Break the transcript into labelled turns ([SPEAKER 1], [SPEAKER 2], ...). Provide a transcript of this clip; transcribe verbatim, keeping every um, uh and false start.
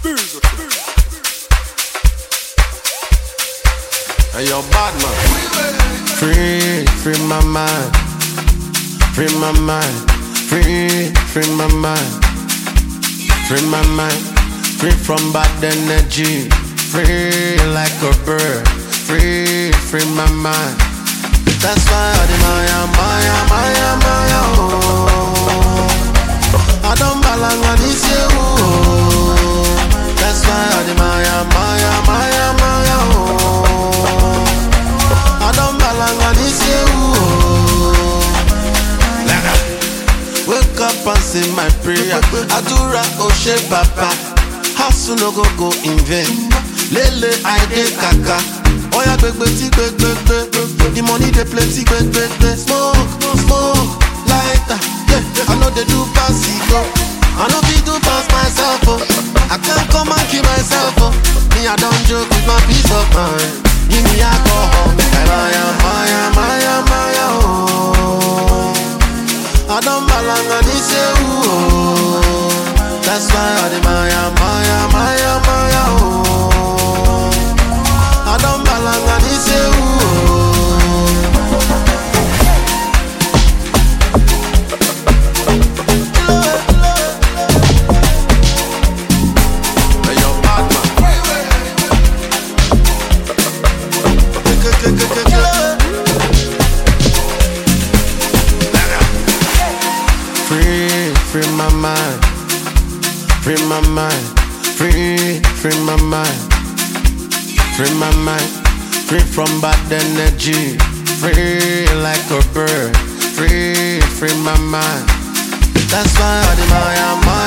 [SPEAKER 1] Hey, yo, bad man. Free, free my mind. Free my mind. Free, free my mind. Free my mind. Free from bad energy. Free like a bird. Free, free my mind. That's why I did Maya, Maya, Maya, Maya, oh. I don't belong on this year, oh. That's why I did Maya, Maya, Maya, Maya, oh. I don't belong on this year, oh. Wake up and say my prayer. Adura Oshe Papa. Hustle no go go in vain. Lele I de kaka. Oya big big big big big. The money they plenty big big big. Smoke, smoke, lighter. Yeah, I know they do pass go. I know they do pass myself. Oh, I can't come and kill myself. Oh, me I don't joke with my peace of mind. Give me alcohol, make I Maya, Maya, Maya, Maya. Oh, I don't belong on this year. Oh, that's why I did Maya, Maya, Maya, Maya. Oh, I don't belong on this year. Free, free my mind. Free my mind. Free, free my mind. Free my mind. Free from bad energy. Free like a bird. Free, free my mind. That's why I did Maya, Maya.